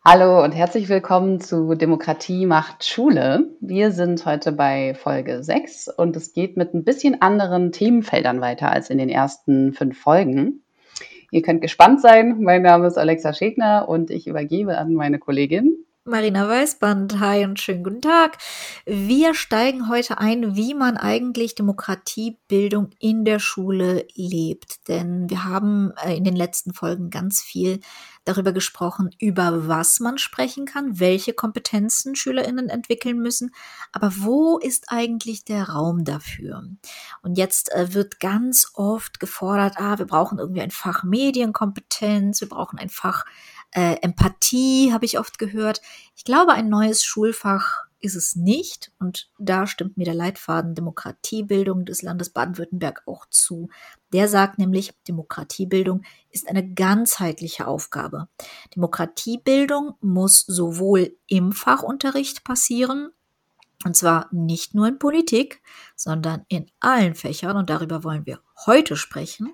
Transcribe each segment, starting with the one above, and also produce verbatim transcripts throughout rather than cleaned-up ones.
Hallo und herzlich willkommen zu Demokratie macht Schule. Wir sind heute bei Folge sechs und es geht mit ein bisschen anderen Themenfeldern weiter als in den ersten fünf Folgen. Ihr könnt gespannt sein. Mein Name ist Alexa Schegner und ich übergebe an meine Kollegin. Marina Weißband, hi und schönen guten Tag. Wir steigen heute ein, wie man eigentlich Demokratiebildung in der Schule lebt. Denn wir haben äh, in den letzten Folgen ganz viel darüber gesprochen, über was man sprechen kann, welche Kompetenzen SchülerInnen entwickeln müssen. Aber wo ist eigentlich der Raum dafür? Und jetzt äh, wird ganz oft gefordert, ah, wir brauchen irgendwie ein Fach Medienkompetenz, wir brauchen ein Fach Äh, Empathie habe ich oft gehört. Ich glaube, ein neues Schulfach ist es nicht. Und da stimmt mir der Leitfaden Demokratiebildung des Landes Baden-Württemberg auch zu. Der sagt nämlich, Demokratiebildung ist eine ganzheitliche Aufgabe. Demokratiebildung muss sowohl im Fachunterricht passieren, und zwar nicht nur in Politik, sondern in allen Fächern. Und darüber wollen wir heute sprechen.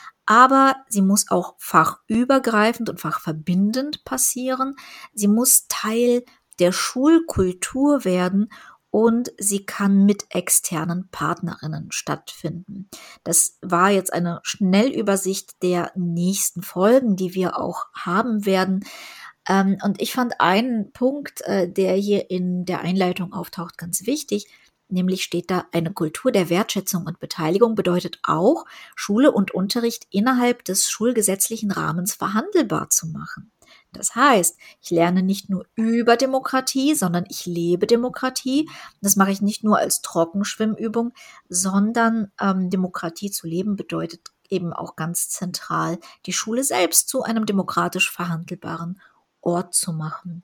Aber sie muss auch fachübergreifend und fachverbindend passieren. Sie muss Teil der Schulkultur werden und sie kann mit externen Partnerinnen stattfinden. Das war jetzt eine Schnellübersicht der nächsten Folgen, die wir auch haben werden. Ähm, und ich fand einen Punkt, äh, der hier in der Einleitung auftaucht, ganz wichtig. Nämlich steht da, eine Kultur der Wertschätzung und Beteiligung bedeutet auch, Schule und Unterricht innerhalb des schulgesetzlichen Rahmens verhandelbar zu machen. Das heißt, ich lerne nicht nur über Demokratie, sondern ich lebe Demokratie. Das mache ich nicht nur als Trockenschwimmübung, sondern ähm, Demokratie zu leben bedeutet eben auch ganz zentral, die Schule selbst zu einem demokratisch verhandelbaren Ort zu machen.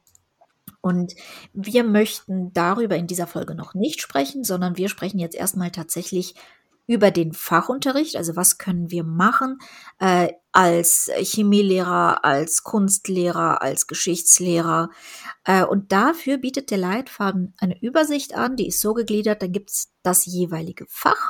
Und wir möchten darüber in dieser Folge noch nicht sprechen, sondern wir sprechen jetzt erstmal tatsächlich über den Fachunterricht. Also was können wir machen äh, als Chemielehrer, als Kunstlehrer, als Geschichtslehrer. Äh, und dafür bietet der Leitfaden eine Übersicht an, die ist so gegliedert, da gibt es das jeweilige Fach.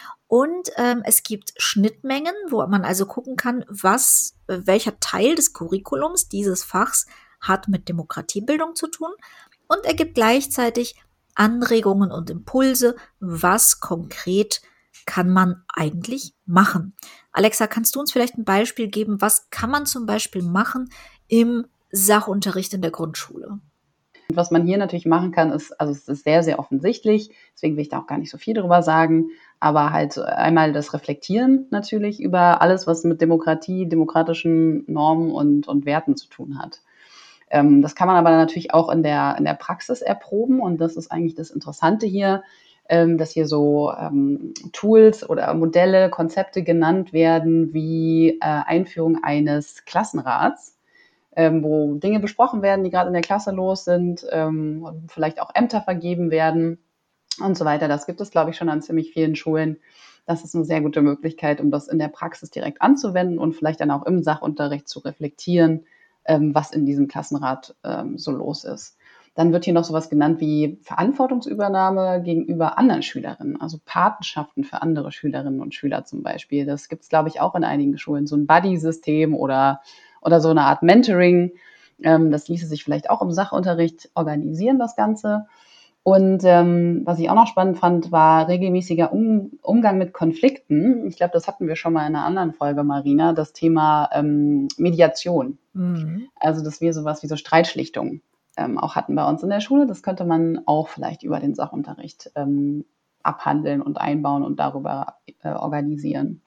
Und ähm, es gibt Schnittmengen, wo man also gucken kann, was, äh, welcher Teil des Curriculums dieses Fachs hat mit Demokratiebildung zu tun. Und er gibt gleichzeitig Anregungen und Impulse, was konkret kann man eigentlich machen. Alexa, kannst du uns vielleicht ein Beispiel geben, was kann man zum Beispiel machen im Sachunterricht in der Grundschule? Was man hier natürlich machen kann, ist, also es ist sehr, sehr offensichtlich, deswegen will ich da auch gar nicht so viel drüber sagen, aber halt einmal das Reflektieren natürlich über alles, was mit Demokratie, demokratischen Normen und, und Werten zu tun hat. Ähm, das kann man aber natürlich auch in der, in der Praxis erproben und das ist eigentlich das Interessante hier, ähm, dass hier so ähm, Tools oder Modelle, Konzepte genannt werden wie äh, Einführung eines Klassenrats, ähm, wo Dinge besprochen werden, die gerade in der Klasse los sind, ähm, vielleicht auch Ämter vergeben werden und so weiter. Das gibt es, glaube ich, schon an ziemlich vielen Schulen. Das ist eine sehr gute Möglichkeit, um das in der Praxis direkt anzuwenden und vielleicht dann auch im Sachunterricht zu reflektieren, ähm, was in diesem Klassenrat ähm, so los ist. Dann wird hier noch sowas genannt wie Verantwortungsübernahme gegenüber anderen Schülerinnen, also Patenschaften für andere Schülerinnen und Schüler zum Beispiel. Das gibt es, glaube ich, auch in einigen Schulen, so ein Buddy-System oder, oder so eine Art Mentoring. Ähm, das ließe sich vielleicht auch im Sachunterricht organisieren, das Ganze. Und ähm, was ich auch noch spannend fand, war regelmäßiger um Umgang mit Konflikten. Ich glaube, das hatten wir schon mal in einer anderen Folge, Marina, das Thema ähm, Mediation. Mhm. Also, dass wir sowas wie so Streitschlichtung ähm, auch hatten bei uns in der Schule. Das könnte man auch vielleicht über den Sachunterricht ähm, abhandeln und einbauen und darüber äh, organisieren.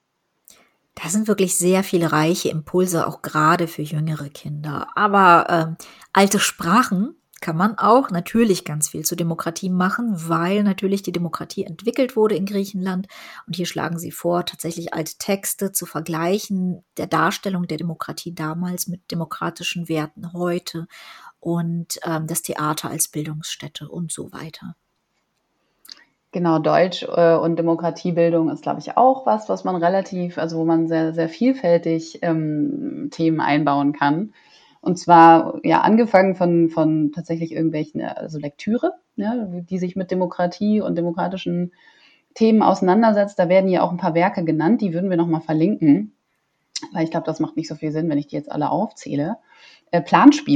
Da sind wirklich sehr viele reiche Impulse, auch gerade für jüngere Kinder. Aber ähm, alte Sprachen kann man auch natürlich ganz viel zur Demokratie machen, weil natürlich die Demokratie entwickelt wurde in Griechenland. Und hier schlagen sie vor, tatsächlich alte Texte zu vergleichen, der Darstellung der Demokratie damals mit demokratischen Werten heute und ähm, das Theater als Bildungsstätte und so weiter. Genau, Deutsch äh, und Demokratiebildung ist, glaube ich, auch was, was man relativ, also wo man sehr, sehr vielfältig ähm, Themen einbauen kann. Und zwar ja angefangen von, von tatsächlich irgendwelchen, also Lektüre, ja, die sich mit Demokratie und demokratischen Themen auseinandersetzt. Da werden ja auch ein paar Werke genannt, die würden wir nochmal verlinken, weil ich glaube, das macht nicht so viel Sinn, wenn ich die jetzt alle aufzähle. Äh, Planspiele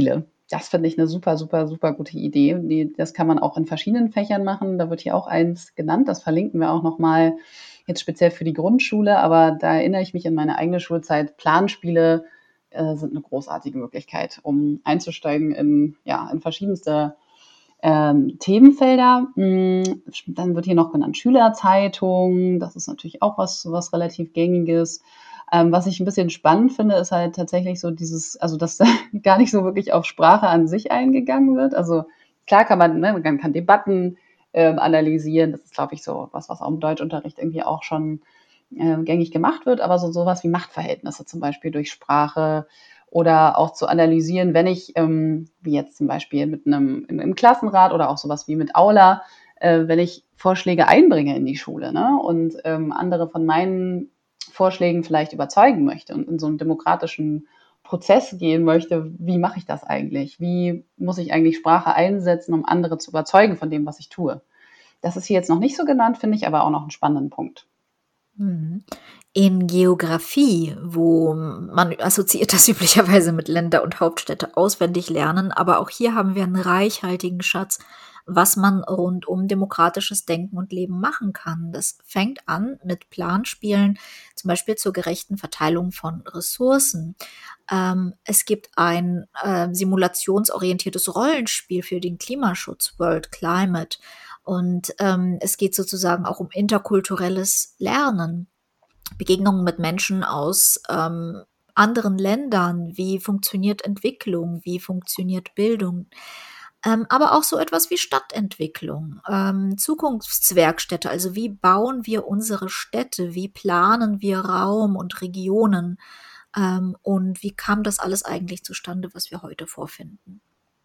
das finde ich eine super, super, super gute Idee. Die, das kann man auch in verschiedenen Fächern machen. Da wird hier auch eins genannt. Das verlinken wir auch nochmal jetzt speziell für die Grundschule. Aber da erinnere ich mich an meine eigene Schulzeit. Planspiele äh, sind eine großartige Möglichkeit, um einzusteigen in, ja, in verschiedenste ähm, Themenfelder. Mm, Dann wird hier noch genannt Schülerzeitung. Das ist natürlich auch was, was relativ Gängiges. Ähm, was ich ein bisschen spannend finde, ist halt tatsächlich so dieses, also dass gar nicht so wirklich auf Sprache an sich eingegangen wird. Also klar kann man, ne, man kann Debatten ähm, analysieren. Das ist, glaube ich, so was, was auch im Deutschunterricht irgendwie auch schon äh, gängig gemacht wird. Aber so sowas wie Machtverhältnisse zum Beispiel durch Sprache oder auch zu analysieren, wenn ich, ähm, wie jetzt zum Beispiel mit einem im, im Klassenrat oder auch sowas wie mit Aula, äh, wenn ich Vorschläge einbringe in die Schule, ne, und ähm, andere von meinen Vorschlägen vielleicht überzeugen möchte und in so einen demokratischen Prozess gehen möchte, wie mache ich das eigentlich? Wie muss ich eigentlich Sprache einsetzen, um andere zu überzeugen von dem, was ich tue? Das ist hier jetzt noch nicht so genannt, finde ich aber auch noch einen spannenden Punkt. Mhm. In Geografie, wo man assoziiert das üblicherweise mit Länder und Hauptstädte auswendig lernen, aber auch hier haben wir einen reichhaltigen Schatz, was man rund um demokratisches Denken und Leben machen kann. Das fängt an mit Planspielen, zum Beispiel zur gerechten Verteilung von Ressourcen. Ähm, es gibt ein äh, simulationsorientiertes Rollenspiel für den Klimaschutz, World Climate. Und ähm, es geht sozusagen auch um interkulturelles Lernen, Begegnungen mit Menschen aus ähm, anderen Ländern. Wie funktioniert Entwicklung? Wie funktioniert Bildung? Ähm, aber auch so etwas wie Stadtentwicklung, ähm, Zukunftswerkstätte. Also wie bauen wir unsere Städte? Wie planen wir Raum und Regionen? Ähm, und wie kam das alles eigentlich zustande, was wir heute vorfinden?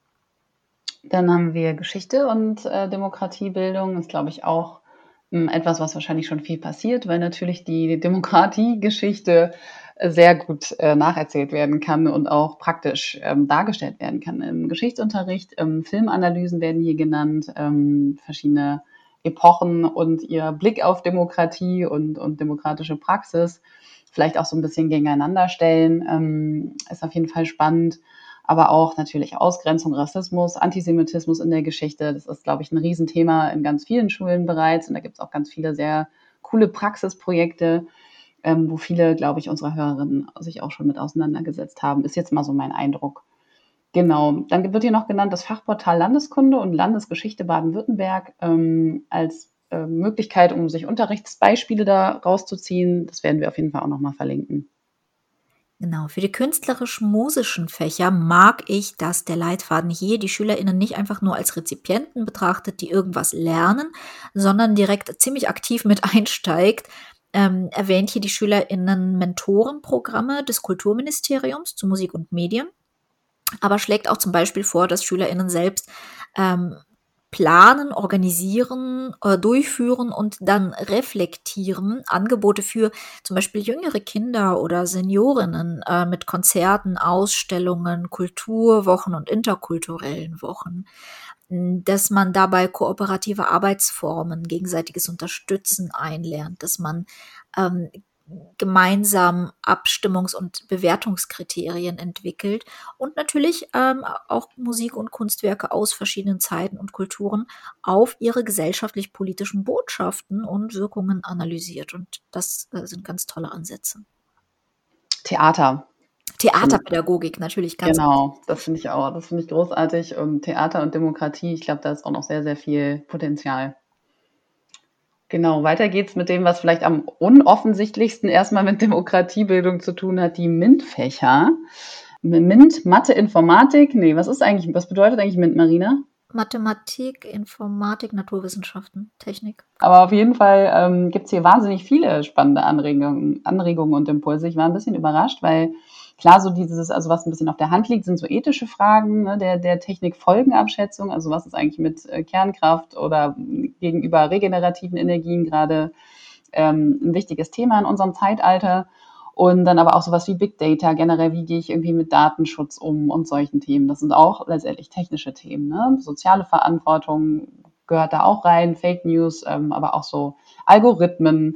Dann haben wir Geschichte und äh, Demokratiebildung. Ist, glaube ich, auch ähm, etwas, was wahrscheinlich schon viel passiert, weil natürlich die Demokratiegeschichte äh, sehr gut äh, nacherzählt werden kann und auch praktisch ähm, dargestellt werden kann. Im Geschichtsunterricht, ähm, Filmanalysen werden hier genannt, ähm, verschiedene Epochen und ihr Blick auf Demokratie und, und demokratische Praxis vielleicht auch so ein bisschen gegeneinander stellen, ähm, ist auf jeden Fall spannend. Aber auch natürlich Ausgrenzung, Rassismus, Antisemitismus in der Geschichte. Das ist, glaube ich, ein Riesenthema in ganz vielen Schulen bereits. Und da gibt es auch ganz viele sehr coole Praxisprojekte, ähm, wo viele, glaube ich, unserer Hörerinnen sich auch schon mit auseinandergesetzt haben. Ist jetzt mal so mein Eindruck. Genau. Dann wird hier noch genannt das Fachportal Landeskunde und Landesgeschichte Baden-Württemberg ähm, als äh, Möglichkeit, um sich Unterrichtsbeispiele da rauszuziehen. Das werden wir auf jeden Fall auch nochmal verlinken. Genau, für die künstlerisch-musischen Fächer mag ich, dass der Leitfaden hier die SchülerInnen nicht einfach nur als Rezipienten betrachtet, die irgendwas lernen, sondern direkt ziemlich aktiv mit einsteigt. Ähm, erwähnt hier die SchülerInnen Mentorenprogramme des Kulturministeriums zu Musik und Medien, aber schlägt auch zum Beispiel vor, dass SchülerInnen selbst ähm, planen, organisieren, äh, durchführen und dann reflektieren. Angebote für zum Beispiel jüngere Kinder oder Seniorinnen äh, mit Konzerten, Ausstellungen, Kulturwochen und interkulturellen Wochen. Dass man dabei kooperative Arbeitsformen, gegenseitiges Unterstützen einlernt, dass man ähm, gemeinsam Abstimmungs- und Bewertungskriterien entwickelt und natürlich ähm, auch Musik- und Kunstwerke aus verschiedenen Zeiten und Kulturen auf ihre gesellschaftlich-politischen Botschaften und Wirkungen analysiert. Und das äh, sind ganz tolle Ansätze. Theater. Theaterpädagogik natürlich ganz. Genau, das finde ich auch. Das finde ich großartig. Und Theater und Demokratie, ich glaube, da ist auch noch sehr, sehr viel Potenzial. Genau, weiter geht's mit dem, was vielleicht am unoffensichtlichsten erstmal mit Demokratiebildung zu tun hat, die MINT-Fächer. MINT, Mathe, Informatik. Nee, was ist eigentlich, was bedeutet eigentlich MINT, Marina? Mathematik, Informatik, Naturwissenschaften, Technik. Aber auf jeden Fall ähm, gibt es hier wahnsinnig viele spannende Anregungen, Anregungen und Impulse. Ich war ein bisschen überrascht, weil klar, so dieses, also was ein bisschen auf der Hand liegt, sind so ethische Fragen, ne, der, der Technikfolgenabschätzung. Also was ist eigentlich mit äh, Kernkraft oder gegenüber regenerativen Energien gerade ähm, ein wichtiges Thema in unserem Zeitalter. Und dann aber auch sowas wie Big Data, generell, wie gehe ich irgendwie mit Datenschutz um und solchen Themen. Das sind auch letztendlich technische Themen. Ne? Soziale Verantwortung gehört da auch rein, Fake News, ähm, aber auch so Algorithmen,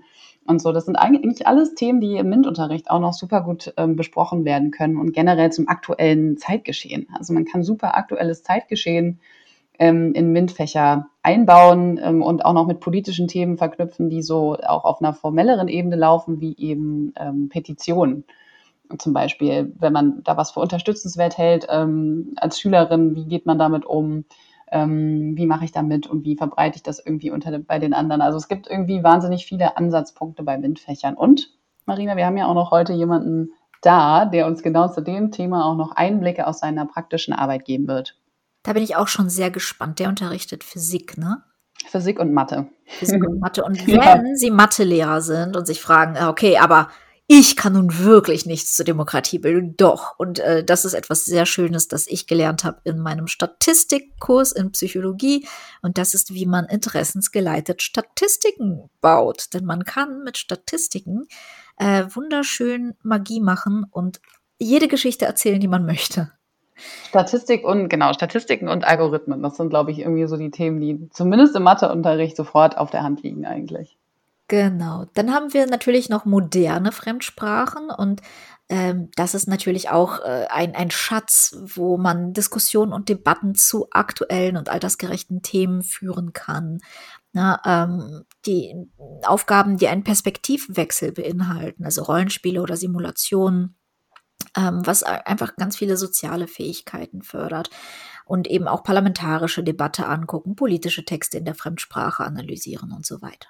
und so. Das sind eigentlich alles Themen, die im MINT-Unterricht auch noch super gut ähm, besprochen werden können und generell zum aktuellen Zeitgeschehen. Also man kann super aktuelles Zeitgeschehen ähm, in MINT-Fächer einbauen ähm, und auch noch mit politischen Themen verknüpfen, die so auch auf einer formelleren Ebene laufen, wie eben ähm, Petitionen. Zum Beispiel, wenn man da was für unterstützenswert hält ähm, als Schülerin, wie geht man damit um? Ähm, wie mache ich damit und wie verbreite ich das irgendwie unter bei den anderen? Also es gibt irgendwie wahnsinnig viele Ansatzpunkte bei MINT-Fächern. Und Marina, wir haben ja auch noch heute jemanden da, der uns genau zu dem Thema auch noch Einblicke aus seiner praktischen Arbeit geben wird. Da bin ich auch schon sehr gespannt. Der unterrichtet Physik, ne? Physik und Mathe. Physik und Mathe. Und Ja. wenn Sie Mathelehrer sind und sich fragen, okay, aber ich kann nun wirklich nichts zur Demokratiebildung, doch. Und äh, das ist etwas sehr Schönes, das ich gelernt habe in meinem Statistikkurs in Psychologie. Und das ist, wie man interessensgeleitet Statistiken baut. Denn man kann mit Statistiken äh, wunderschön Magie machen und jede Geschichte erzählen, die man möchte. Statistik und, genau, Statistiken und Algorithmen. Das sind, glaube ich, irgendwie so die Themen, die zumindest im Matheunterricht sofort auf der Hand liegen eigentlich. Genau. Dann haben wir natürlich noch moderne Fremdsprachen und ähm, das ist natürlich auch äh, ein, ein Schatz, wo man Diskussionen und Debatten zu aktuellen und altersgerechten Themen führen kann. Na, ähm, die Aufgaben, die einen Perspektivwechsel beinhalten, also Rollenspiele oder Simulationen, ähm, was einfach ganz viele soziale Fähigkeiten fördert und eben auch parlamentarische Debatte angucken, politische Texte in der Fremdsprache analysieren und so weiter.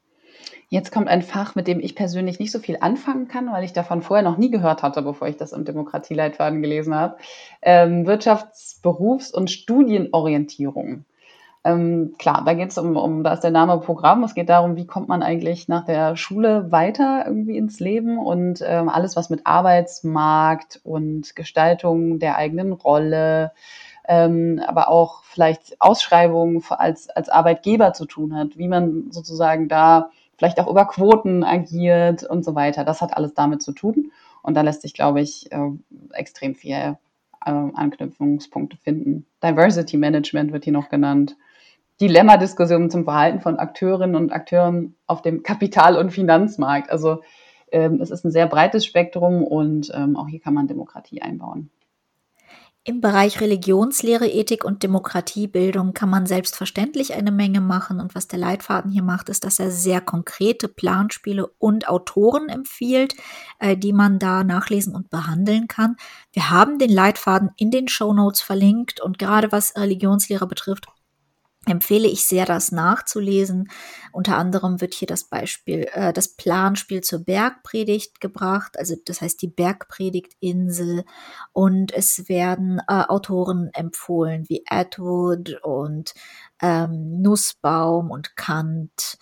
Jetzt kommt ein Fach, mit dem ich persönlich nicht so viel anfangen kann, weil ich davon vorher noch nie gehört hatte, bevor ich das im Demokratieleitfaden gelesen habe. Ähm, Wirtschafts-, Berufs- und Studienorientierung. Ähm, klar, da geht es um, um, da ist der Name Programm. Es geht darum, wie kommt man eigentlich nach der Schule weiter irgendwie ins Leben und ähm, alles, was mit Arbeitsmarkt und Gestaltung der eigenen Rolle, ähm, aber auch vielleicht Ausschreibungen als, als Arbeitgeber zu tun hat, wie man sozusagen da vielleicht auch über Quoten agiert und so weiter. Das hat alles damit zu tun. Und da lässt sich, glaube ich, äh, extrem viel äh, Anknüpfungspunkte finden. Diversity Management wird hier noch genannt. Dilemma-Diskussionen zum Verhalten von Akteurinnen und Akteuren auf dem Kapital- und Finanzmarkt. Also ähm, es ist ein sehr breites Spektrum und ähm, auch hier kann man Demokratie einbauen. Im Bereich Religionslehre, Ethik und Demokratiebildung kann man selbstverständlich eine Menge machen. Und was der Leitfaden hier macht, ist, dass er sehr konkrete Planspiele und Autoren empfiehlt, äh, die man da nachlesen und behandeln kann. Wir haben den Leitfaden in den Shownotes verlinkt und gerade was Religionslehre betrifft, empfehle ich sehr, das nachzulesen. Unter anderem wird hier das Beispiel, äh, das Planspiel zur Bergpredigt gebracht, also das heißt die Bergpredigtinsel. Und es werden äh, Autoren empfohlen wie Atwood und ähm, Nussbaum und Kant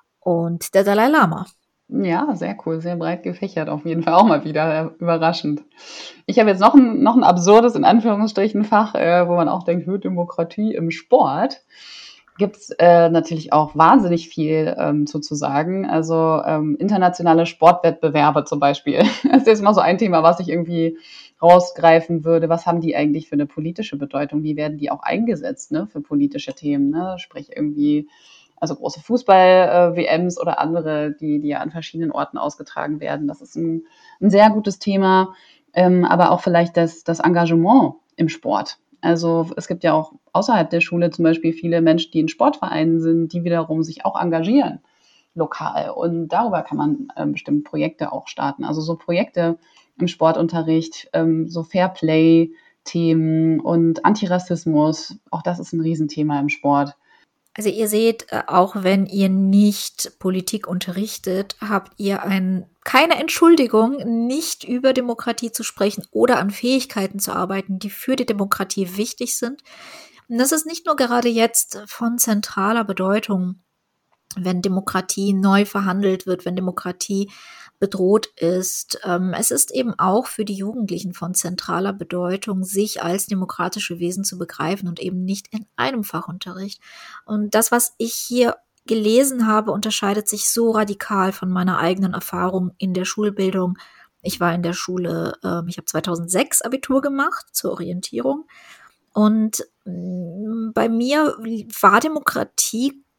und der Dalai Lama. Ja, sehr cool, sehr breit gefächert auf jeden Fall, auch mal wieder überraschend. Ich habe jetzt noch ein, noch ein absurdes, in Anführungsstrichen, Fach, äh, wo man auch denkt, hö, Demokratie im Sport. Gibt's äh, natürlich auch wahnsinnig viel ähm, zu, zu sagen. Also ähm, internationale Sportwettbewerbe zum Beispiel. Das ist jetzt mal so ein Thema, was ich irgendwie rausgreifen würde. Was haben die eigentlich für eine politische Bedeutung? Wie werden die auch eingesetzt, ne, für politische Themen? Ne? Sprich irgendwie, also große Fußball-W Ms oder andere, die, die ja an verschiedenen Orten ausgetragen werden. Das ist ein, ein sehr gutes Thema. Ähm, aber auch vielleicht das, das Engagement im Sport. Also es gibt ja auch außerhalb der Schule zum Beispiel viele Menschen, die in Sportvereinen sind, die wiederum sich auch engagieren lokal. Und darüber kann man ähm, bestimmte Projekte auch starten. Also so Projekte im Sportunterricht, ähm, so Fairplay-Themen und Antirassismus, auch das ist ein Riesenthema im Sport. Also ihr seht, äh, auch wenn ihr nicht Politik unterrichtet, habt ihr ein, keine Entschuldigung, nicht über Demokratie zu sprechen oder an Fähigkeiten zu arbeiten, die für die Demokratie wichtig sind. Und das ist nicht nur gerade jetzt von zentraler Bedeutung, wenn Demokratie neu verhandelt wird, wenn Demokratie bedroht ist. Ähm, es ist eben auch für die Jugendlichen von zentraler Bedeutung, sich als demokratische Wesen zu begreifen und eben nicht in einem Fachunterricht. Und das, was ich hier gelesen habe, unterscheidet sich so radikal von meiner eigenen Erfahrung in der Schulbildung. Ich war in der Schule, äh, ich habe zweitausendsechs Abitur gemacht zur Orientierung. Und mh, bei mir war Demokratie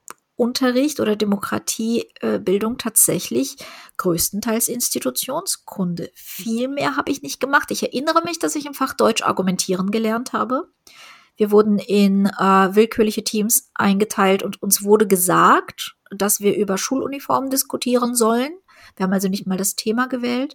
Politikunterricht oder Demokratiebildung tatsächlich größtenteils Institutionskunde. Viel mehr habe ich nicht gemacht. Ich erinnere mich, dass ich im Fach Deutsch argumentieren gelernt habe. Wir wurden in äh, willkürliche Teams eingeteilt und uns wurde gesagt, dass wir über Schuluniformen diskutieren sollen. Wir haben also nicht mal das Thema gewählt.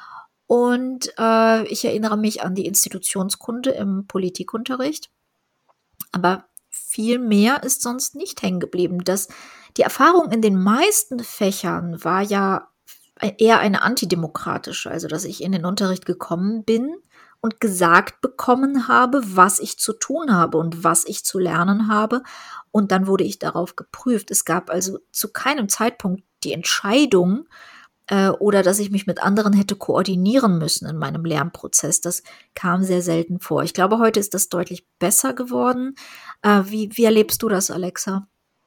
Und äh, ich erinnere mich an die Institutionskunde im Politikunterricht. Aber viel mehr ist sonst nicht hängen geblieben. Das, die Erfahrung in den meisten Fächern war ja eher eine antidemokratische, also dass ich in den Unterricht gekommen bin und gesagt bekommen habe, was ich zu tun habe und was ich zu lernen habe. Und dann wurde ich darauf geprüft. Es gab also zu keinem Zeitpunkt die Entscheidung äh, oder dass ich mich mit anderen hätte koordinieren müssen in meinem Lernprozess. Das kam sehr selten vor. Ich glaube, heute ist das deutlich besser geworden. Äh, wie, wie erlebst du das, Alexa?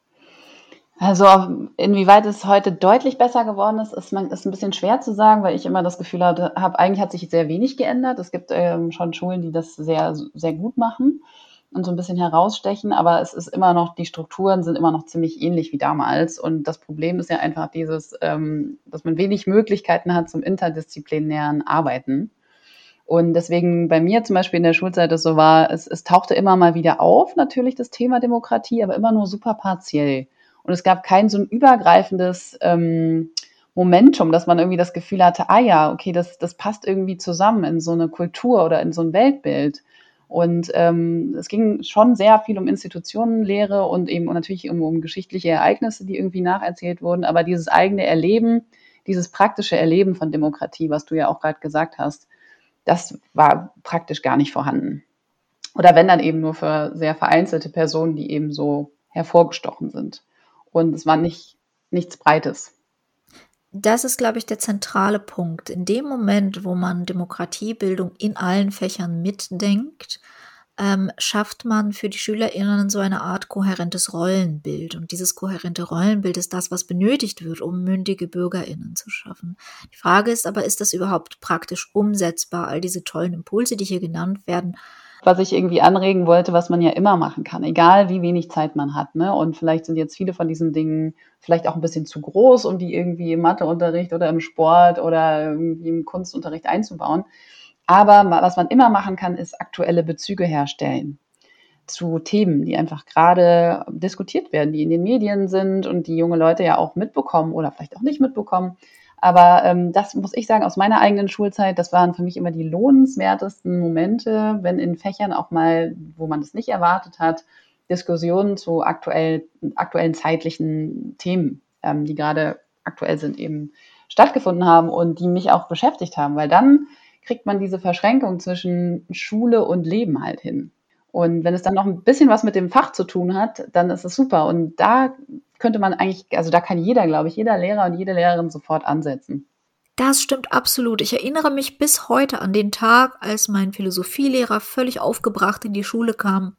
Also inwieweit es heute deutlich besser geworden ist, ist, man, ist ein bisschen schwer zu sagen, weil ich immer das Gefühl habe, hab, eigentlich hat sich sehr wenig geändert. Es gibt ähm, schon Schulen, die das sehr, sehr gut machen und so ein bisschen herausstechen, aber es ist immer noch, die Strukturen sind immer noch ziemlich ähnlich wie damals. Und das Problem ist ja einfach dieses, ähm, dass man wenig Möglichkeiten hat zum interdisziplinären Arbeiten. Und deswegen bei mir zum Beispiel in der Schulzeit es so war, es, es tauchte immer mal wieder auf, natürlich das Thema Demokratie, aber immer nur super partiell. Und es gab kein so ein übergreifendes ähm, Momentum, dass man irgendwie das Gefühl hatte, ah ja, okay, das, das passt irgendwie zusammen in so eine Kultur oder in so ein Weltbild. Und ähm, es ging schon sehr viel um Institutionenlehre und eben natürlich um, um geschichtliche Ereignisse, die irgendwie nacherzählt wurden. Aber dieses eigene Erleben, dieses praktische Erleben von Demokratie, was du ja auch gerade gesagt hast, das war praktisch gar nicht vorhanden. Oder wenn dann eben nur für sehr vereinzelte Personen, die eben so hervorgestochen sind. Und es war nicht nichts Breites. Das ist, glaube ich, der zentrale Punkt. In dem Moment, wo man Demokratiebildung in allen Fächern mitdenkt, ähm, schafft man für die SchülerInnen so eine Art kohärentes Rollenbild. Und dieses kohärente Rollenbild ist das, was benötigt wird, um mündige BürgerInnen zu schaffen. Die Frage ist aber, ist das überhaupt praktisch umsetzbar? All diese tollen Impulse, die hier genannt werden, was ich irgendwie anregen wollte, was man ja immer machen kann, egal wie wenig Zeit man hat. Ne? Und vielleicht sind jetzt viele von diesen Dingen vielleicht auch ein bisschen zu groß, um die irgendwie im Matheunterricht oder im Sport oder irgendwie im Kunstunterricht einzubauen. Aber was man immer machen kann, ist aktuelle Bezüge herstellen zu Themen, die einfach gerade diskutiert werden, die in den Medien sind und die junge Leute ja auch mitbekommen oder vielleicht auch nicht mitbekommen. Aber ähm, das muss ich sagen, aus meiner eigenen Schulzeit, das waren für mich immer die lohnenswertesten Momente, wenn in Fächern auch mal, wo man es nicht erwartet hat, Diskussionen zu aktuell, aktuellen zeitlichen Themen, ähm, die gerade aktuell sind, eben stattgefunden haben und die mich auch beschäftigt haben, weil dann kriegt man diese Verschränkung zwischen Schule und Leben halt hin. Und wenn es dann noch ein bisschen was mit dem Fach zu tun hat, dann ist es super. Und da könnte man eigentlich, also da kann jeder, glaube ich, jeder Lehrer und jede Lehrerin sofort ansetzen. Das stimmt absolut. Ich erinnere mich bis heute an den Tag, als mein Philosophielehrer völlig aufgebracht in die Schule kam,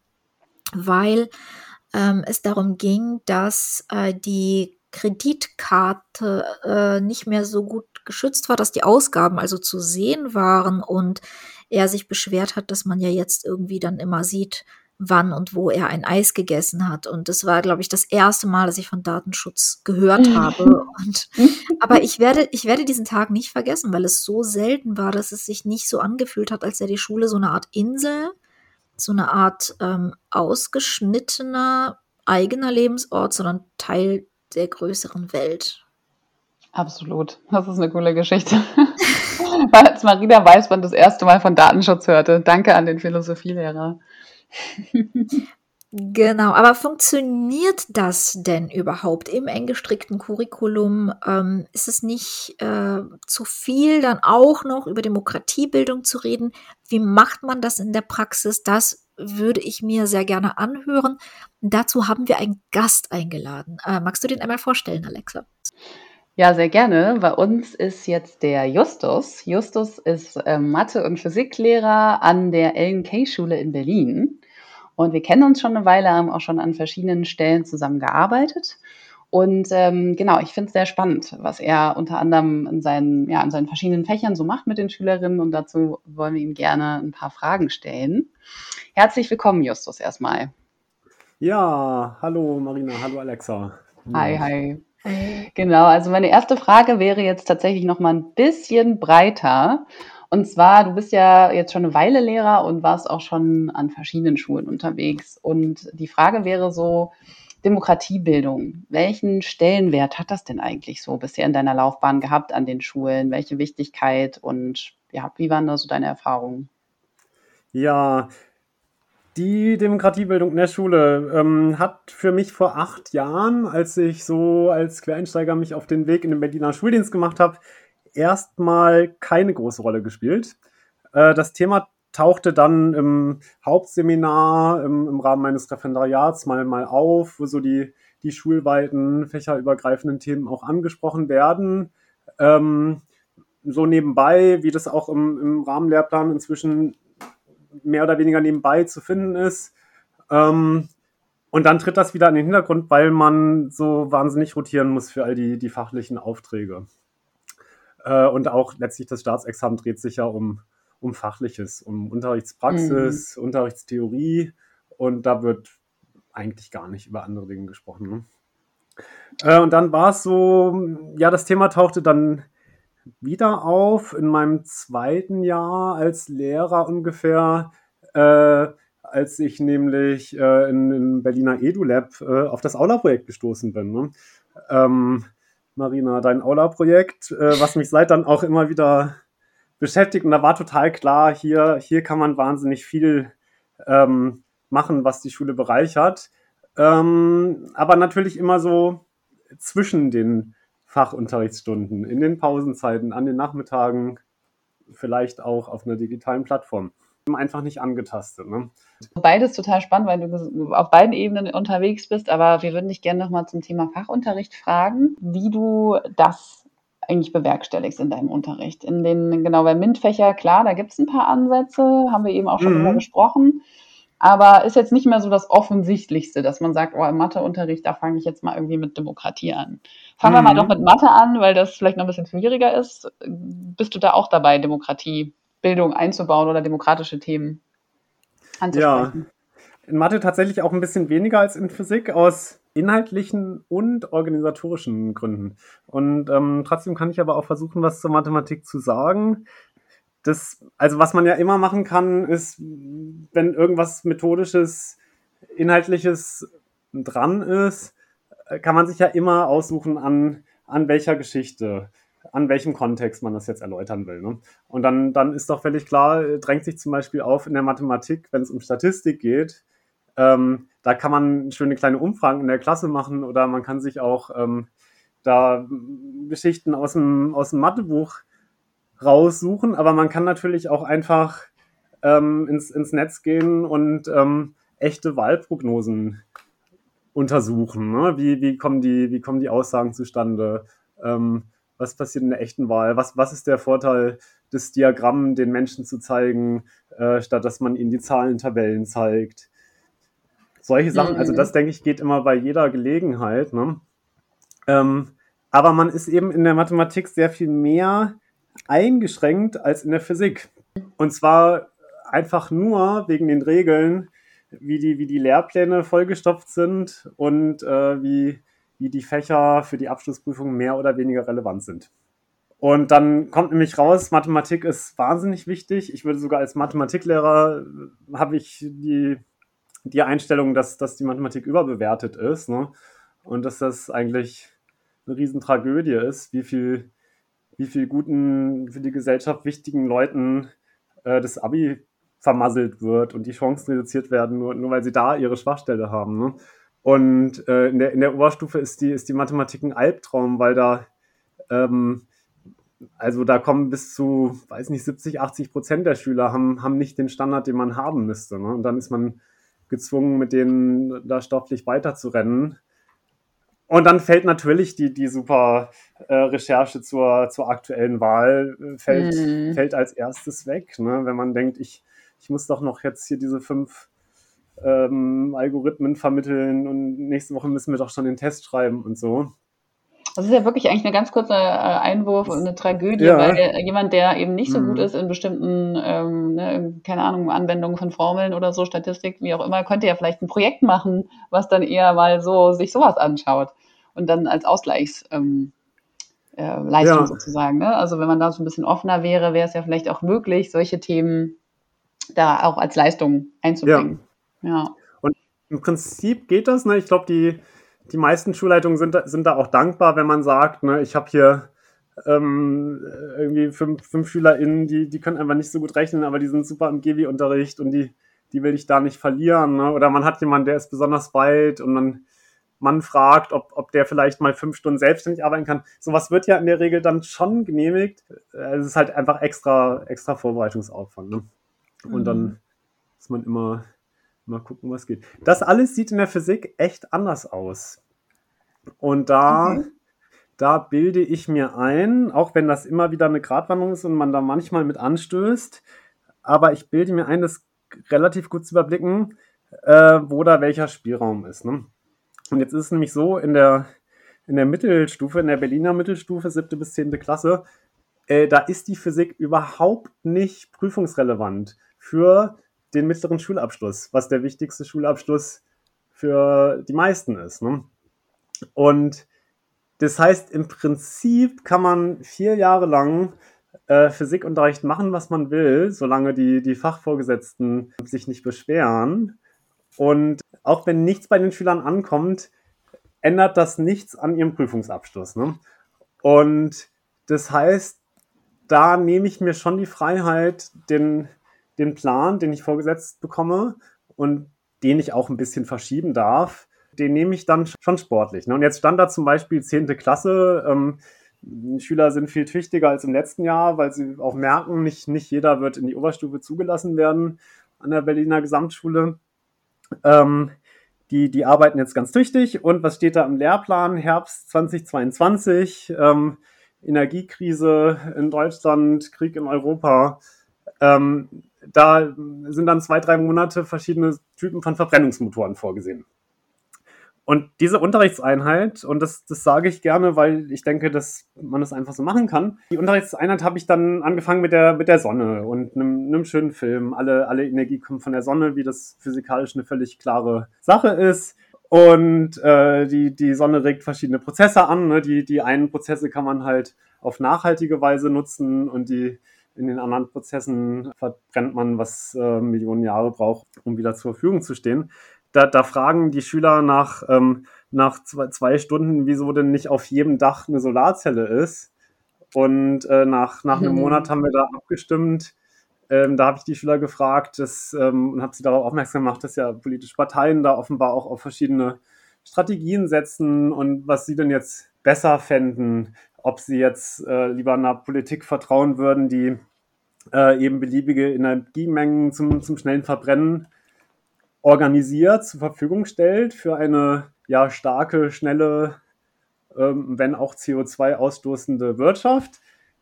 weil ähm, es darum ging, dass äh, die Kreditkarte äh, nicht mehr so gut geschützt war, dass die Ausgaben also zu sehen waren und er sich beschwert hat, dass man ja jetzt irgendwie dann immer sieht, wann und wo er ein Eis gegessen hat. Und das war, glaube ich, das erste Mal, dass ich von Datenschutz gehört habe. Und, aber ich werde, ich werde diesen Tag nicht vergessen, weil es so selten war, dass es sich nicht so angefühlt hat, als sei die Schule so eine Art Insel, so eine Art ähm, ausgeschnittener eigener Lebensort, sondern Teil der größeren Welt. Absolut. Das ist eine coole Geschichte. Als Marina Weißband das erste Mal von Datenschutz hörte. Danke an den Philosophielehrer. Genau, aber funktioniert das denn überhaupt im eng gestrickten Curriculum? Ähm, ist es nicht äh, zu viel, dann auch noch über Demokratiebildung zu reden? Wie macht man das in der Praxis? Das würde ich mir sehr gerne anhören. Dazu haben wir einen Gast eingeladen. Äh, magst du den einmal vorstellen, Alexa? Ja, sehr gerne. Bei uns ist jetzt der Justus. Justus ist äh, Mathe- und Physiklehrer an der L N K-Schule in Berlin. Und wir kennen uns schon eine Weile, haben auch schon an verschiedenen Stellen zusammengearbeitet. Und ähm, genau, ich finde es sehr spannend, was er unter anderem in seinen, ja, in seinen verschiedenen Fächern so macht mit den Schülerinnen. Und dazu wollen wir ihm gerne ein paar Fragen stellen. Herzlich willkommen, Justus, erstmal. Ja, hallo Marina, hallo Alexa. Hi, Ja. hi. Hi. Genau, also meine erste Frage wäre jetzt tatsächlich noch mal ein bisschen breiter. Und zwar, du bist ja jetzt schon eine Weile Lehrer und warst auch schon an verschiedenen Schulen unterwegs. Und die Frage wäre so, Demokratiebildung. Welchen Stellenwert hat das denn eigentlich so bisher in deiner Laufbahn gehabt an den Schulen? Welche Wichtigkeit und ja, wie waren da so deine Erfahrungen? Ja, die Demokratiebildung in der Schule ähm, hat für mich vor acht Jahren, als ich so als Quereinsteiger mich auf den Weg in den Berliner Schuldienst gemacht habe, erstmal keine große Rolle gespielt. Äh, das Thema tauchte dann im Hauptseminar im, im Rahmen meines Referendariats mal, mal auf, wo so die, die schulweiten, fächerübergreifenden Themen auch angesprochen werden. Ähm, so nebenbei, wie das auch im, im Rahmenlehrplan inzwischen mehr oder weniger nebenbei zu finden ist. Ähm, und dann tritt das wieder in den Hintergrund, weil man so wahnsinnig rotieren muss für all die, die fachlichen Aufträge. Äh, und auch letztlich das Staatsexamen dreht sich ja um, um Fachliches, um Mhm. Unterrichtspraxis, Unterrichtstheorie. Und da wird eigentlich gar nicht über andere Dinge gesprochen. Ne? Äh, und dann war es so, ja, das Thema tauchte dann wieder auf in meinem zweiten Jahr als Lehrer ungefähr, äh, als ich nämlich äh, in, in Berliner EduLab äh, auf das Aula-Projekt gestoßen bin. Ne? Ähm, Marina, dein Aula-Projekt, äh, was mich seit dann auch immer wieder beschäftigt. Und da war total klar, hier, hier kann man wahnsinnig viel ähm, machen, was die Schule bereichert. Ähm, aber natürlich immer so zwischen den Fachunterrichtsstunden, in den Pausenzeiten, an den Nachmittagen, vielleicht auch auf einer digitalen Plattform. Einfach nicht angetastet. Ne? Beides total spannend, weil du auf beiden Ebenen unterwegs bist, aber wir würden dich gerne noch mal zum Thema Fachunterricht fragen, wie du das eigentlich bewerkstelligst in deinem Unterricht. In den, genau, bei MINT-Fächer, klar, da gibt es ein paar Ansätze, haben wir eben auch schon drüber Mhm. gesprochen, aber ist jetzt nicht mehr so das Offensichtlichste, dass man sagt, oh, im Matheunterricht, da fange ich jetzt mal irgendwie mit Demokratie an. Fangen wir mal doch Mhm. mit Mathe an, weil das vielleicht noch ein bisschen schwieriger ist. Bist du da auch dabei, Demokratiebildung einzubauen oder demokratische Themen Ja, anzusprechen? in Mathe tatsächlich auch ein bisschen weniger als in Physik aus inhaltlichen und organisatorischen Gründen. Und ähm, trotzdem kann ich aber auch versuchen, was zur Mathematik zu sagen. Das, also was man ja immer machen kann, ist, wenn irgendwas Methodisches, Inhaltliches dran ist, kann man sich ja immer aussuchen, an, an welcher Geschichte, an welchem Kontext man das jetzt erläutern will. Ne? Und dann, dann ist doch völlig klar, drängt sich zum Beispiel auf in der Mathematik, wenn es um Statistik geht, ähm, da kann man schöne kleine Umfragen in der Klasse machen oder man kann sich auch ähm, da Geschichten aus dem, aus dem Mathebuch raussuchen, aber man kann natürlich auch einfach ähm, ins, ins Netz gehen und ähm, echte Wahlprognosen untersuchen. Ne? Wie, wie, kommen die, wie kommen die Aussagen zustande? Ähm, was passiert in der echten Wahl? Was, was ist der Vorteil des Diagramms den Menschen zu zeigen, äh, statt dass man ihnen die Zahlentabellen zeigt? Solche Sachen, also das Mhm. denke ich, geht immer bei jeder Gelegenheit. Ne? Ähm, aber man ist eben in der Mathematik sehr viel mehr eingeschränkt als in der Physik. Und zwar einfach nur wegen den Regeln, wie die, wie die Lehrpläne vollgestopft sind und äh, wie, wie die Fächer für die Abschlussprüfung mehr oder weniger relevant sind. Und dann kommt nämlich raus, Mathematik ist wahnsinnig wichtig. Ich würde sogar als Mathematiklehrer, äh, habe ich die, die Einstellung, dass, dass die Mathematik überbewertet ist. Ne? Und dass das eigentlich eine Riesentragödie ist, wie viel, wie viel guten, für die Gesellschaft wichtigen Leuten äh, das Abi vermasselt wird und die Chancen reduziert werden, nur, nur weil sie da ihre Schwachstelle haben. Ne? Und äh, in, der, in der Oberstufe ist die, ist die Mathematik ein Albtraum, weil da, ähm, also da kommen bis zu, weiß nicht, siebzig, achtzig Prozent der Schüler haben, haben nicht den Standard, den man haben müsste. Ne? Und dann ist man gezwungen, mit denen da stofflich weiterzurennen. Und dann fällt natürlich die, die super äh, Recherche zur, zur aktuellen Wahl äh, fällt, Mhm. fällt als erstes weg. Ne? Wenn man denkt, ich, ich muss doch noch jetzt hier diese fünf ähm, Algorithmen vermitteln und nächste Woche müssen wir doch schon den Test schreiben und so. Das ist ja wirklich eigentlich eine ganz kurze äh, Einwurf und eine Tragödie, weil Ja, jemand, der eben nicht so gut hm, ist in bestimmten, ähm, ne, keine Ahnung, Anwendungen von Formeln oder so, Statistik, wie auch immer, könnte ja vielleicht ein Projekt machen, was dann eher mal so sich sowas anschaut. und dann als Ausgleichs ähm, äh, Leistung Ja. sozusagen. Ne? Also wenn man da so ein bisschen offener wäre, wäre es ja vielleicht auch möglich, solche Themen da auch als Leistung einzubringen. Ja. ja. Und im Prinzip geht das. Ne? Ich glaube, die, die meisten Schulleitungen sind da, sind da auch dankbar, wenn man sagt, ne, ich habe hier ähm, irgendwie fünf, fünf SchülerInnen, die, die können einfach nicht so gut rechnen, aber die sind super im G W I-Unterricht und die, die will ich da nicht verlieren. Ne? Oder man hat jemanden, der ist besonders weit und dann man fragt, ob, ob der vielleicht mal fünf Stunden selbstständig arbeiten kann. Sowas wird ja in der Regel dann schon genehmigt. Es ist halt einfach extra, extra Vorbereitungsaufwand. Ne? Und Mhm. dann muss man immer mal gucken, was geht. Das alles sieht in der Physik echt anders aus. Und da, Okay. da bilde ich mir ein, auch wenn das immer wieder eine Gratwanderung ist und man da manchmal mit anstößt, aber ich bilde mir ein, das relativ gut zu überblicken, äh, wo da welcher Spielraum ist. Ne? Und jetzt ist es nämlich so, in der, in der Mittelstufe, in der Berliner Mittelstufe, siebte bis zehnte Klasse, äh, da ist die Physik überhaupt nicht prüfungsrelevant für den mittleren Schulabschluss, was der wichtigste Schulabschluss für die meisten ist. Ne? Und das heißt, im Prinzip kann man vier Jahre lang äh, Physikunterricht machen, was man will, solange die, die Fachvorgesetzten sich nicht beschweren. Und auch wenn nichts bei den Schülern ankommt, ändert das nichts an ihrem Prüfungsabschluss. Ne? Und das heißt, da nehme ich mir schon die Freiheit, den, den Plan, den ich vorgesetzt bekomme und den ich auch ein bisschen verschieben darf, den nehme ich dann schon sportlich. Ne? Und jetzt stand da zum Beispiel zehnte Klasse. Ähm, Schüler sind viel tüchtiger als im letzten Jahr, weil sie auch merken, nicht, nicht jeder wird in die Oberstufe zugelassen werden an der Berliner Gesamtschule. Ähm, die, die arbeiten jetzt ganz tüchtig. Und was steht da im Lehrplan? Herbst zweitausendzweiundzwanzig, ähm, Energiekrise in Deutschland, Krieg in Europa. Ähm, da sind dann zwei, drei Monate verschiedene Typen von Verbrennungsmotoren vorgesehen. Und diese Unterrichtseinheit, und das, das sage ich gerne, weil ich denke, dass man das einfach so machen kann. Die Unterrichtseinheit habe ich dann angefangen mit der, mit der Sonne und einem, einem schönen Film. Alle, alle Energie kommt von der Sonne, wie das physikalisch eine völlig klare Sache ist. Und äh, die, die Sonne regt verschiedene Prozesse an. Ne? Die, die einen Prozesse kann man halt auf nachhaltige Weise nutzen und die in den anderen Prozessen verbrennt man, was äh, Millionen Jahre braucht, um wieder zur Verfügung zu stehen. Da, da fragen die Schüler nach, ähm, nach zwei, zwei Stunden, wieso denn nicht auf jedem Dach eine Solarzelle ist. Und äh, nach, nach einem Monat haben wir da abgestimmt. Ähm, da habe ich die Schüler gefragt das, ähm, und habe sie darauf aufmerksam gemacht, dass ja politische Parteien da offenbar auch auf verschiedene Strategien setzen und was sie denn jetzt besser fänden, ob sie jetzt äh, lieber einer Politik vertrauen würden, die äh, eben beliebige Energiemengen zum, zum schnellen Verbrennen organisiert zur Verfügung stellt für eine ja starke, schnelle, ähm, wenn auch C O zwei ausstoßende Wirtschaft.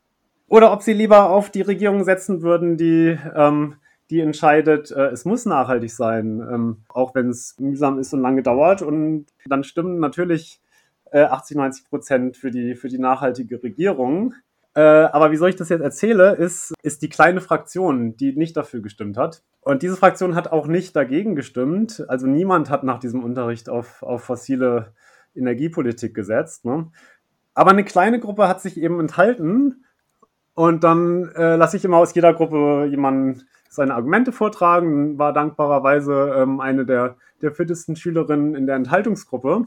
Oder ob sie lieber auf die Regierung setzen würden, die, ähm, die entscheidet, äh, es muss nachhaltig sein, ähm, auch wenn es mühsam ist und lange dauert. Und dann stimmen natürlich äh, achtzig, neunzig Prozent für die, für die nachhaltige Regierung. Äh, aber wieso ich das jetzt erzähle, ist, ist die kleine Fraktion, die nicht dafür gestimmt hat. Und diese Fraktion hat auch nicht dagegen gestimmt. Also niemand hat nach diesem Unterricht auf, auf fossile Energiepolitik gesetzt. Ne? Aber eine kleine Gruppe hat sich eben enthalten. Und dann äh, lasse ich immer aus jeder Gruppe jemanden seine Argumente vortragen. War dankbarerweise ähm, eine der, der fittesten Schülerinnen in der Enthaltungsgruppe,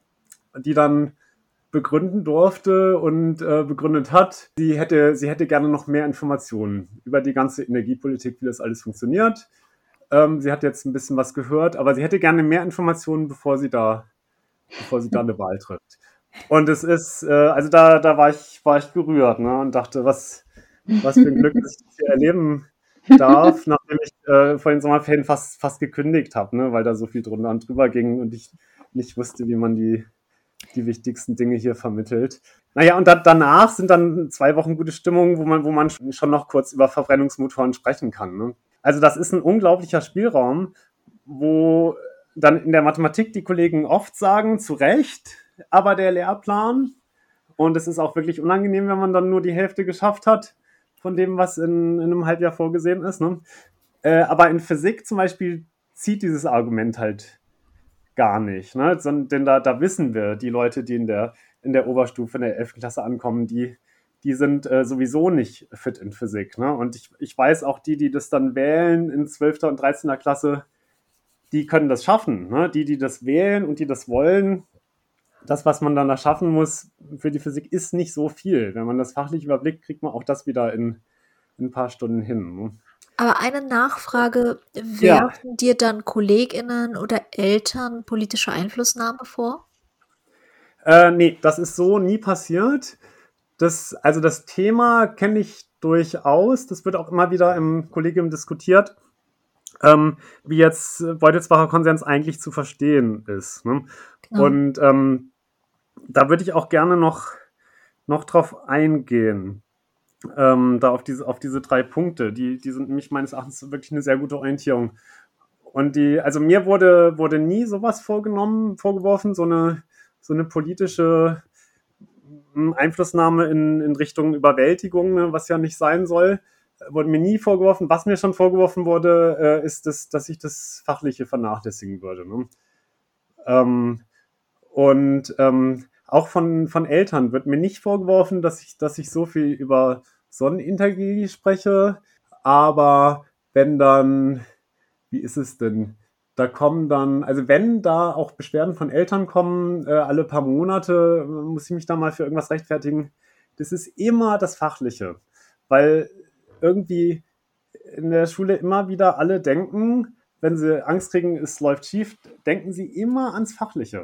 die dann begründen durfte und äh, begründet hat, sie hätte, sie hätte gerne noch mehr Informationen über die ganze Energiepolitik, wie das alles funktioniert. Ähm, sie hat jetzt ein bisschen was gehört, aber sie hätte gerne mehr Informationen, bevor sie da, bevor sie da eine Wahl trifft. Und es ist, äh, also da, da war ich, war ich gerührt, ne, und dachte, was, was für ein Glück, dass ich das hier erleben darf, nachdem ich äh, vor den Sommerferien fast, fast gekündigt habe, ne, weil da so viel drunter und drüber ging und ich nicht wusste, wie man die die wichtigsten Dinge hier vermittelt. Naja, und da, danach sind dann zwei Wochen gute Stimmung, wo man, wo man schon noch kurz über Verbrennungsmotoren sprechen kann. Ne? Also das ist ein unglaublicher Spielraum, wo dann in der Mathematik die Kollegen oft sagen, zu Recht, aber der Lehrplan, und es ist auch wirklich unangenehm, wenn man dann nur die Hälfte geschafft hat von dem, was in, in einem Halbjahr vorgesehen ist. Ne? Äh, aber in Physik zum Beispiel zieht dieses Argument halt gar nicht, ne? Sondern, denn da, da wissen wir, die Leute, die in der, in der Oberstufe, in der elften Klasse ankommen, die, die sind äh, sowieso nicht fit in Physik. Ne? Und ich, ich weiß auch, die, die das dann wählen in zwölfter und dreizehnter Klasse, die können das schaffen. Ne? Die, die das wählen und die das wollen, das, was man dann da schaffen muss für die Physik, ist nicht so viel. Wenn man das fachlich überblickt, kriegt man auch das wieder in, in ein paar Stunden hin. Ne? Aber eine Nachfrage, Ja. werfen dir dann KollegInnen oder Eltern politische Einflussnahme vor? Äh, nee, das ist so nie passiert. Das, also das Thema kenne ich durchaus. Das wird auch immer wieder im Kollegium diskutiert, ähm, wie jetzt Beutelsbacher Konsens eigentlich zu verstehen ist. Ne? Genau. Und ähm, da würde ich auch gerne noch, noch drauf eingehen. Ähm, da auf diese, auf diese drei Punkte. Die, die sind nämlich meines Erachtens wirklich eine sehr gute Orientierung. Und die, also mir wurde, wurde nie sowas vorgenommen, vorgeworfen, so eine, so eine politische Einflussnahme in, in Richtung Überwältigung, ne, was ja nicht sein soll, wurde mir nie vorgeworfen. Was mir schon vorgeworfen wurde, äh, ist, das, dass ich das Fachliche vernachlässigen würde. Ne? Ähm, und ähm, auch von, von Eltern wird mir nicht vorgeworfen, dass ich, dass ich so viel über Sonnenenergie spreche, aber wenn dann, wie ist es denn? Da kommen dann, also wenn da auch Beschwerden von Eltern kommen, äh, alle paar Monate, muss ich mich da mal für irgendwas rechtfertigen. Das ist immer das Fachliche, weil irgendwie in der Schule immer wieder alle denken, wenn sie Angst kriegen, es läuft schief, denken sie immer ans Fachliche.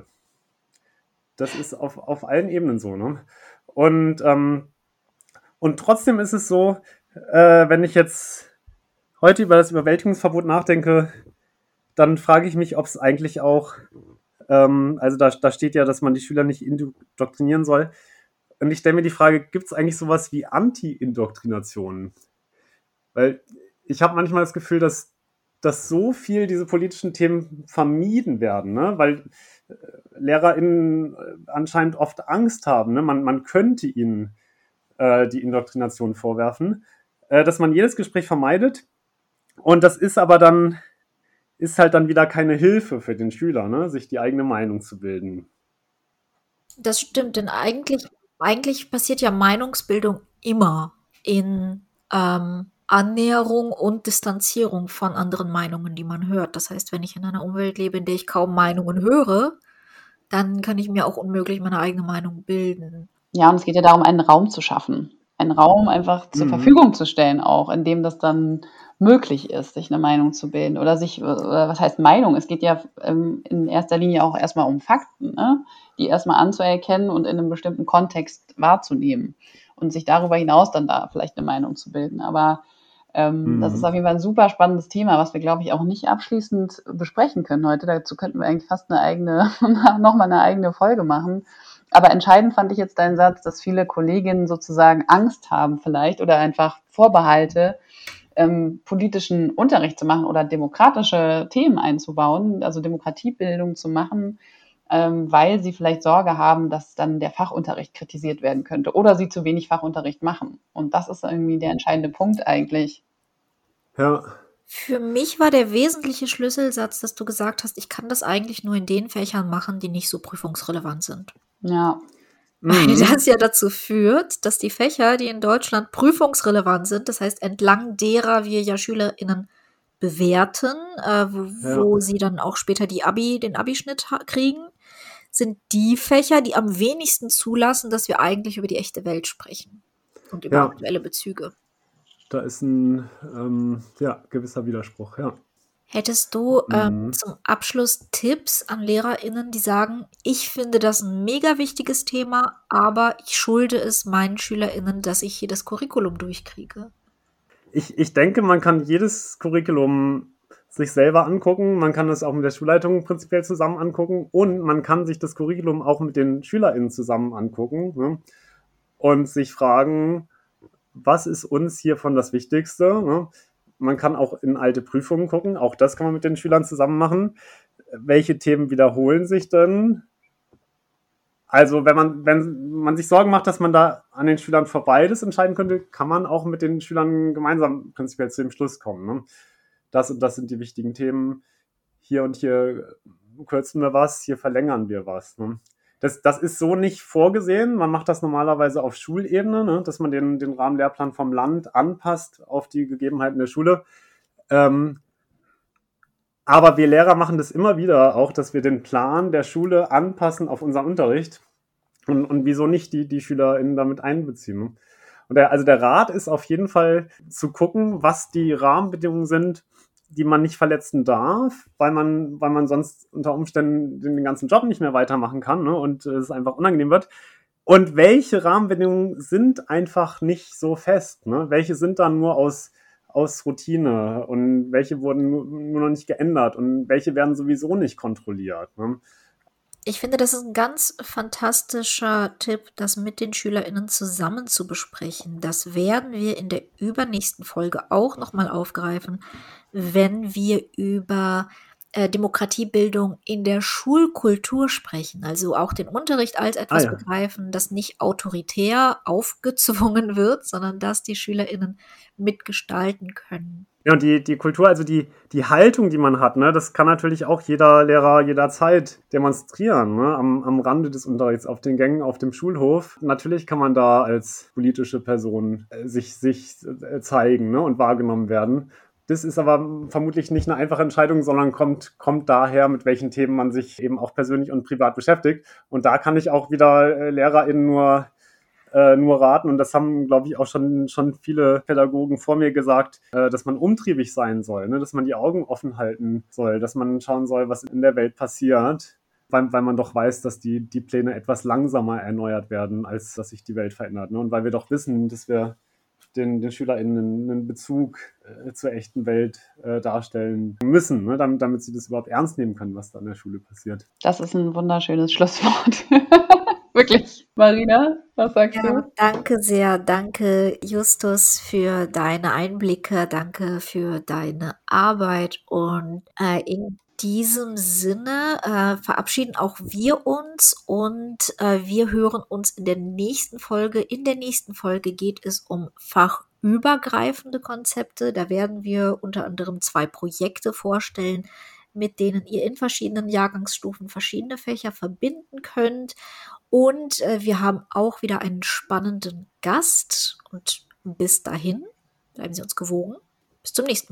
Das ist auf, auf allen Ebenen so, ne? Und, ähm, und trotzdem ist es so, äh, wenn ich jetzt heute über das Überwältigungsverbot nachdenke, dann frage ich mich, ob es eigentlich auch, ähm, also da, da steht ja, dass man die Schüler nicht indoktrinieren soll. Und ich stelle mir die Frage, gibt es eigentlich sowas wie Anti-Indoktrination? Weil ich habe manchmal das Gefühl, dass, dass so viel diese politischen Themen vermieden werden, ne? Weil äh, LehrerInnen anscheinend oft Angst haben, ne? Man, man könnte ihnen äh, die Indoktrination vorwerfen, äh, dass man jedes Gespräch vermeidet. Und das ist aber dann ist halt dann wieder keine Hilfe für den Schüler, ne, sich die eigene Meinung zu bilden. Das stimmt, denn eigentlich, eigentlich passiert ja Meinungsbildung immer in ähm, Annäherung und Distanzierung von anderen Meinungen, die man hört. Das heißt, wenn ich in einer Umwelt lebe, in der ich kaum Meinungen höre, dann kann ich mir auch unmöglich meine eigene Meinung bilden. Ja, und es geht ja darum, einen Raum zu schaffen. Einen Raum einfach zur Mhm. Verfügung zu stellen auch, in dem das dann möglich ist, sich eine Meinung zu bilden. Oder sich, oder was heißt Meinung? Es geht ja ähm, in erster Linie auch erstmal um Fakten, ne? Die erstmal anzuerkennen und in einem bestimmten Kontext wahrzunehmen und sich darüber hinaus dann da vielleicht eine Meinung zu bilden. Aber ähm, Mhm. das ist auf jeden Fall ein super spannendes Thema, was wir, glaube ich, auch nicht abschließend besprechen können heute. Dazu könnten wir eigentlich fast eine eigene, nochmal eine eigene Folge machen. Aber entscheidend fand ich jetzt deinen Satz, dass viele Kolleginnen sozusagen Angst haben vielleicht oder einfach Vorbehalte, ähm, politischen Unterricht zu machen oder demokratische Themen einzubauen, also Demokratiebildung zu machen, ähm, weil sie vielleicht Sorge haben, dass dann der Fachunterricht kritisiert werden könnte oder sie zu wenig Fachunterricht machen. Und das ist irgendwie der entscheidende Punkt eigentlich. Ja. Für mich war der wesentliche Schlüsselsatz, dass du gesagt hast, ich kann das eigentlich nur in den Fächern machen, die nicht so prüfungsrelevant sind. Ja. Weil Mhm. das ja dazu führt, dass die Fächer, die in Deutschland prüfungsrelevant sind, das heißt entlang derer wir ja SchülerInnen bewerten, äh, wo, Ja. wo sie dann auch später die Abi, den Abischnitt ha- kriegen, sind die Fächer, die am wenigsten zulassen, dass wir eigentlich über die echte Welt sprechen und über Ja. aktuelle Bezüge. Da ist ein ähm, ja, gewisser Widerspruch, ja. Hättest du ähm, Mhm. zum Abschluss Tipps an LehrerInnen, die sagen, ich finde das ein mega wichtiges Thema, aber ich schulde es meinen SchülerInnen, dass ich hier das Curriculum durchkriege? Ich, ich denke, man kann jedes Curriculum sich selber angucken, man kann es auch mit der Schulleitung prinzipiell zusammen angucken und man kann sich das Curriculum auch mit den SchülerInnen zusammen angucken, ne? Und sich fragen, was ist uns hiervon das Wichtigste? Ne? Man kann auch in alte Prüfungen gucken, auch das kann man mit den Schülern zusammen machen. Welche Themen wiederholen sich denn? Also wenn man, wenn man sich Sorgen macht, dass man da an den Schülern vorbei das entscheiden könnte, kann man auch mit den Schülern gemeinsam prinzipiell zu dem Schluss kommen. Ne? Das und das sind die wichtigen Themen. Hier und hier kürzen wir was, hier verlängern wir was. Ne? Das, das ist so nicht vorgesehen. Man macht das normalerweise auf Schulebene, ne? Dass man den, den Rahmenlehrplan vom Land anpasst auf die Gegebenheiten der Schule. Ähm, aber wir Lehrer machen das immer wieder auch, dass wir den Plan der Schule anpassen auf unseren Unterricht und, und wieso nicht die, die SchülerInnen damit einbeziehen. Ne? Und der, also der Rat ist auf jeden Fall zu gucken, was die Rahmenbedingungen sind, die man nicht verletzen darf, weil man, weil man sonst unter Umständen den ganzen Job nicht mehr weitermachen kann, ne, und es einfach unangenehm wird. Und welche Rahmenbedingungen sind einfach nicht so fest? Ne? Welche sind dann nur aus, aus Routine und welche wurden nur, nur noch nicht geändert und welche werden sowieso nicht kontrolliert? Ne? Ich finde, das ist ein ganz fantastischer Tipp, das mit den SchülerInnen zusammen zu besprechen. Das werden wir in der übernächsten Folge auch nochmal aufgreifen, wenn wir über äh, Demokratiebildung in der Schulkultur sprechen. Also auch den Unterricht als etwas Ah, ja. begreifen, das nicht autoritär aufgezwungen wird, sondern dass die SchülerInnen mitgestalten können. Ja, und die, die Kultur, also die, die Haltung, die man hat, ne, das kann natürlich auch jeder Lehrer jederzeit demonstrieren, ne, am, am Rande des Unterrichts, auf den Gängen, auf dem Schulhof. Natürlich kann man da als politische Person äh, sich, sich äh, zeigen, ne, und wahrgenommen werden. Das ist aber vermutlich nicht eine einfache Entscheidung, sondern kommt, kommt daher, mit welchen Themen man sich eben auch persönlich und privat beschäftigt. Und da kann ich auch wieder äh, LehrerInnen nur Äh, nur raten, und das haben, glaube ich, auch schon, schon viele Pädagogen vor mir gesagt, äh, dass man umtriebig sein soll, ne? Dass man die Augen offen halten soll, dass man schauen soll, was in der Welt passiert, weil, weil man doch weiß, dass die, die Pläne etwas langsamer erneuert werden, als dass sich die Welt verändert. Ne? Und weil wir doch wissen, dass wir den, den SchülerInnen einen Bezug äh, zur echten Welt äh, darstellen müssen, ne? damit, damit sie das überhaupt ernst nehmen können, was da in der Schule passiert. Das ist ein wunderschönes Schlusswort. Wirklich. Marina, was sagst Ja, du? danke sehr. Danke, Justus, für deine Einblicke. Danke für deine Arbeit. Und äh, in diesem Sinne äh, verabschieden auch wir uns und äh, wir hören uns in der nächsten Folge. In der nächsten Folge geht es um fachübergreifende Konzepte. Da werden wir unter anderem zwei Projekte vorstellen, mit denen ihr in verschiedenen Jahrgangsstufen verschiedene Fächer verbinden könnt. Und äh, wir haben auch wieder einen spannenden Gast. Und bis dahin bleiben Sie uns gewogen. Bis zum nächsten Mal.